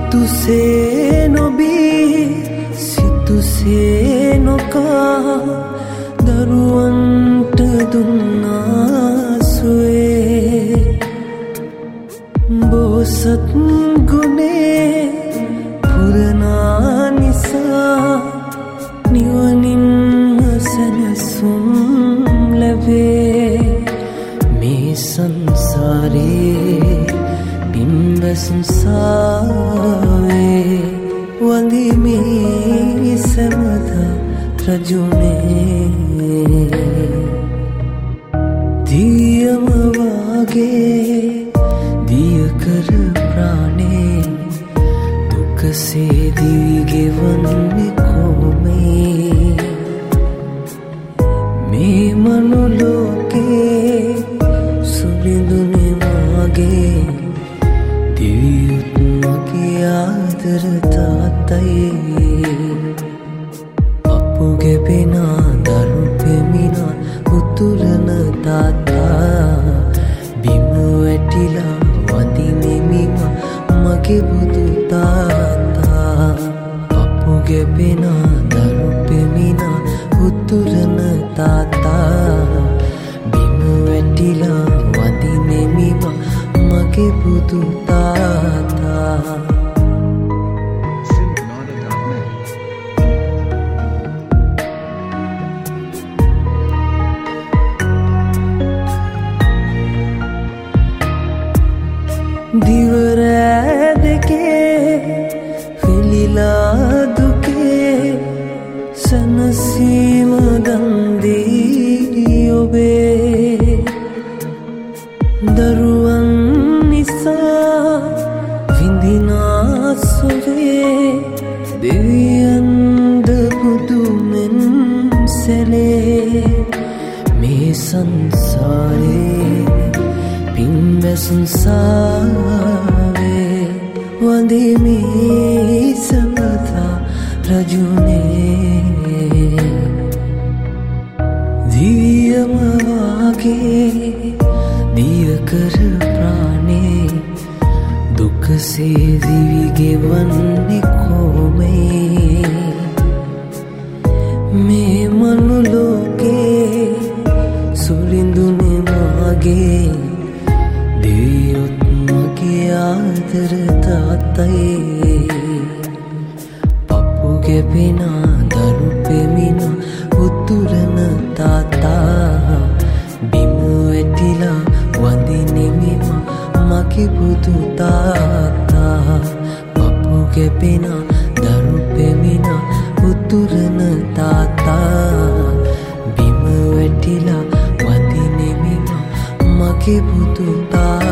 සිතුසේ නොබී සිතුසේ නොකා දරුවන්ට දුන්නාසුවේ බෝසත් ගුණේ පුරනා නිසා නිවනින් සැනසුම් ලැබේ මේ සංසාරේ සංසාවේ වඳිමි සමදා රජුනේ දියම වාගේ දිය කර ප්‍රාණේ දුකසේ දිවිගෙවන්නේ කොමේ මේ මනුලෝකේ සුරිඳුනේ වාගේ දිවියුත් මගේ ආදර තාත්තයි අපුගේ පිනා දරු පෙමිනා උතුරන තාත්තා බිම වැටිලා වඳිනෙමිමා මගේ බුදු තාත්තා අපුගේ පිනා දරු පෙමිනා උතුරන තාත්තා බිම වැටිලා වඳිනෙමිමා මගේ බුදු තාත්තා දිවරෑ දෙකේ පිළිලා දුකේ සනසීම දන්දී ඔබේ දරුවන් නිසා විඳිනා සොවේ දෙවියන්ද බුදුමෙන් සැලේ මේ සංසාරේ සංසාවේ වඳිමි සමදා රජුනේ දියම වාගේ දිය කර ප්‍රාණේ දුකසේ දිවිගෙවන්නේ කොමේ මේ මනුලෝකේ සුරිඳුනේ මාගේ දියුත් මගේ ආදර තාත්තයි පපුගේ පිනා දරු පෙමිනා උතුරන තාත්තා බිම වැටිලා වඳිනෙමිමා මගේ බුදු තාත්තා පපුගේ පිනා දරු පෙමිනා උතුරන තාත්තා බිම වැටිලා වඳිනෙමිමා මගේ බුදු තාත්තා